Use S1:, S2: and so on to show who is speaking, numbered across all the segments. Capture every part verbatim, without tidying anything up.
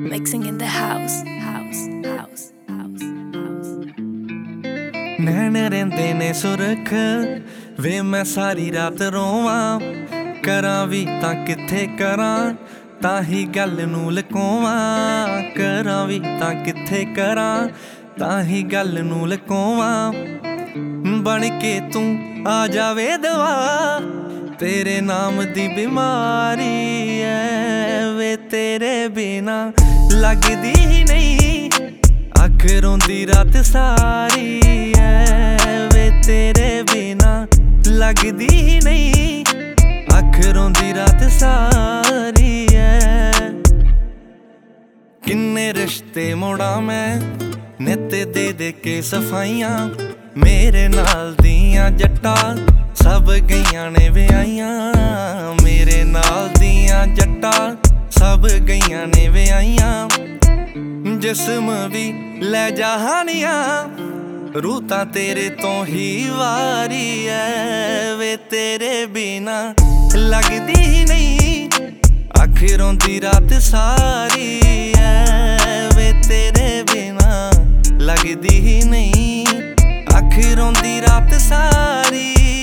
S1: Mixing in the house, house, house, house, house.
S2: नैन रेंदे ने सुरख वे मैं सारी रात रोवां करां भी तां कित्थे करां ताही गल नूं लकोवां करां भी तां कित्थे करां ताही गल नूं लकोवां बन के तू आ जावे दवा तेरे नाम दी बीमारी है वे तेरे बिना लगदी ही नहीं अख रोंदी रात सारी है वे तेरे बिना लगदी ही नहीं अख रोंदी रात सारी है किन्ने रिश्ते मोड़ा मैं नित दे दे के सफाइयां मेरे नाल दियां जट्टा सब गईयां ने विआहियां मेरे नाल दियां जट्टा सब गईयां ने विआहियां जिस्म भी लै जहानियां रूह तां तेरे तो ही वारी है वे तेरे बिना लगदी ही नहीं अख रोंदी रात सारी है वे तेरे बिना लगदी ही नहीं अख रोंदी रात सारी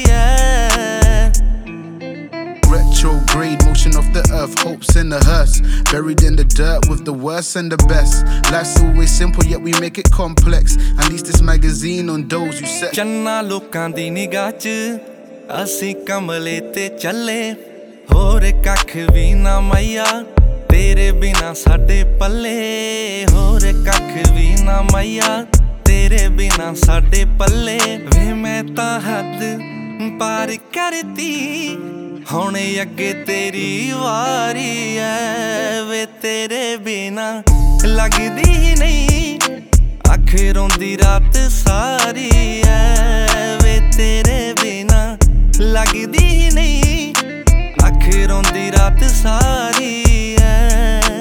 S3: Retrograde motion of the earth, hopes in the hearse, buried in the dirt with the worst and the best. Life's always simple yet we make it complex. At least this magazine on those you set.
S2: चन्ना लोकां दी निगाह च असीं कमले ते चले होर कख भी ना मैया तेरे बिना साडे पल्ले होर कख भी ना मैया तेरे बिना साडे पल्ले वे मैं तां हद पार करती हुण अगे तेरी वारी है वे तेरे बिना लगदी ही नहीं अख रोंदी रात सारी है वे तेरे बिना लगदी ही नहीं अख रोंदी रात सारी है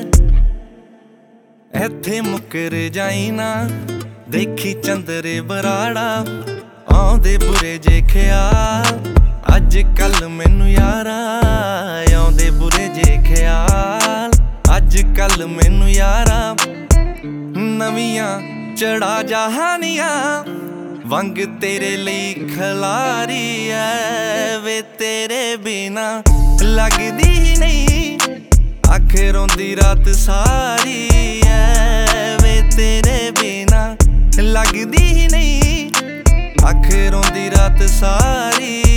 S2: इत्थे मुकर जाई ना देखी चंदरे बराड़ा आउंदे बुरे जे ख्याल अज कल मैनू यारा आउंदे बुरे जे ख्याल अज कल मैनू यारा नवियां चढ़ा जहानियां वंग तेरे लई खलारी है वे तेरे बिना लगदी ही नहीं अख रोंदी रात सारी है वे तेरे बिना लगदी ही नहीं अख रोंदी रात सारी